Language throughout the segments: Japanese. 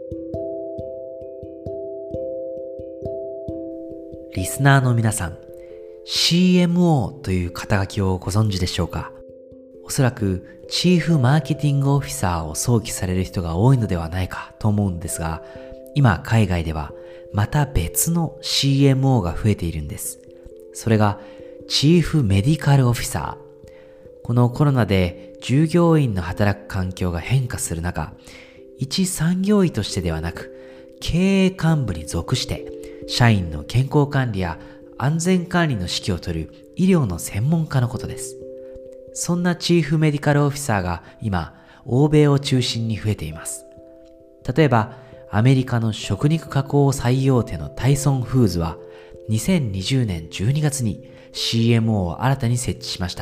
リスナーの皆さん、CMO という肩書きをご存知でしょうか？おそらくチーフマーケティングオフィサーを想起される人が多いのではないかと思うんですが、今海外ではまた別の CMO が増えているんです。それがチーフメディカルオフィサー。このコロナで従業員の働く環境が変化する中、一産業医としてではなく、経営幹部に属して社員の健康管理や安全管理の指揮を執る医療の専門家のことです。そんなチーフメディカルオフィサーが今、欧米を中心に増えています。例えば、アメリカの食肉加工最大手のタイソンフーズは、2020年12月に CMO を新たに設置しました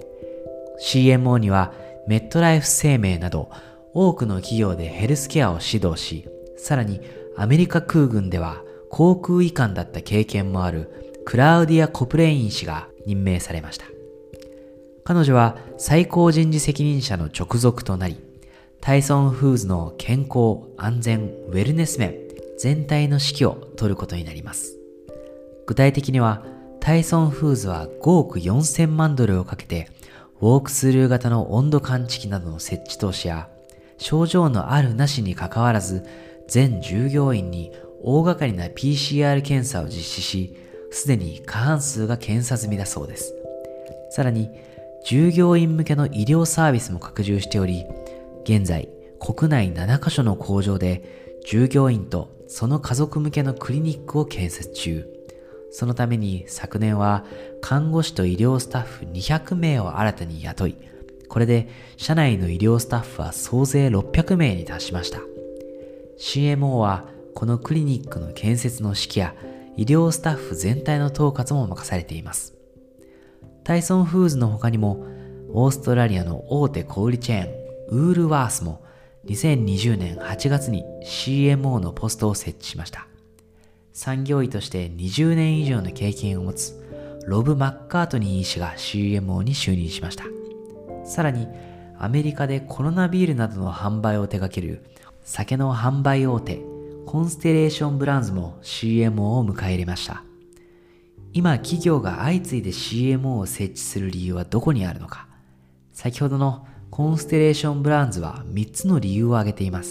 。CMO には、メットライフ生命など、多くの企業でヘルスケアを指導し、さらにアメリカ空軍では航空医官だった経験もあるクラウディア・コプレイン氏が任命されました。彼女は最高人事責任者の直属となり、タイソンフーズの健康、安全、ウェルネス面全体の指揮を取ることになります。具体的には、タイソンフーズは5億4000万ドルをかけて、ウォークスルー型の温度感知器などの設置投資や、症状のあるなしにかかわらず、全従業員に大掛かりな PCR 検査を実施し、すでに過半数が検査済みだそうです。さらに、従業員向けの医療サービスも拡充しており、現在、国内7カ所の工場で、従業員とその家族向けのクリニックを建設中。そのために昨年は看護師と医療スタッフ200名を新たに雇い、これで社内の医療スタッフは総勢600名に達しました。CMO はこのクリニックの建設の指揮や医療スタッフ全体の統括も任されています。タイソンフーズの他にも、オーストラリアの大手小売チェーン、ウールワースも2020年8月に CMO のポストを設置しました。産業医として20年以上の経験を持つロブ・マッカートニー医師が CMO に就任しました。さらに、アメリカでコロナビールなどの販売を手掛ける酒の販売大手、コンステレーションブランズも CMO を迎え入れました。今、企業が相次いで CMO を設置する理由はどこにあるのか。先ほどのコンステレーションブランズは3つの理由を挙げています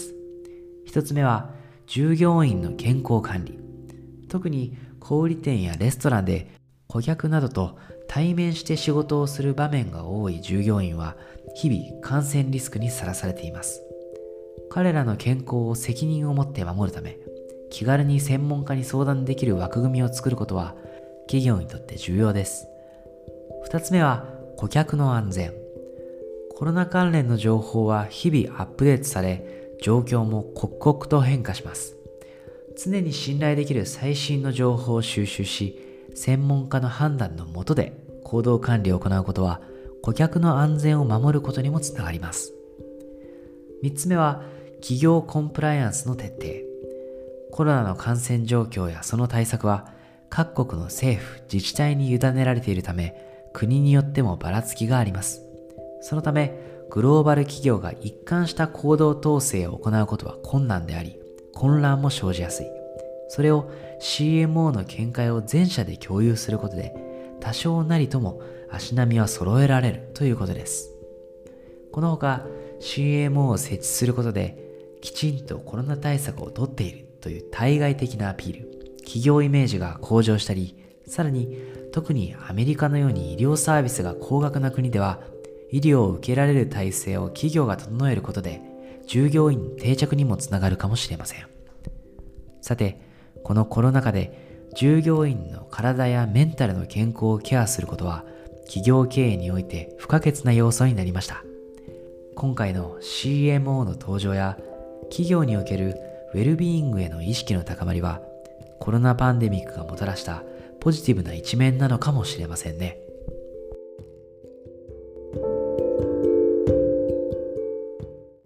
。1つ目は、従業員の健康管理。特に小売店やレストランで顧客などと対面して仕事をする場面が多い従業員は日々感染リスクにさらされています。彼らの健康を責任を持って守るため、気軽に専門家に相談できる枠組みを作ることは企業にとって重要です。2つ目は顧客の安全。コロナ関連の情報は日々アップデートされ、状況も刻々と変化します。常に信頼できる最新の情報を収集し、専門家の判断の下で行動管理を行うことは、顧客の安全を守ることにもつながります。3つ目は、企業コンプライアンスの徹底。コロナの感染状況やその対策は、各国の政府、自治体に委ねられているため、国によってもばらつきがあります。そのため、グローバル企業が一貫した行動統制を行うことは困難であり、混乱も生じやすい。それを CMO の見解を全社で共有することで、多少なりとも足並みは揃えられるということです。このほか CMO を設置することで、きちんとコロナ対策をとっているという対外的なアピール、企業イメージが向上したり、さらに特にアメリカのように医療サービスが高額な国では、医療を受けられる体制を企業が整えることで、従業員定着にもつながるかもしれません。さて、このコロナ禍で従業員の体やメンタルの健康をケアすることは企業経営において不可欠な要素になりました。今回の CMO の登場や企業におけるウェルビーイングへの意識の高まりは、コロナパンデミックがもたらしたポジティブな一面なのかもしれませんね。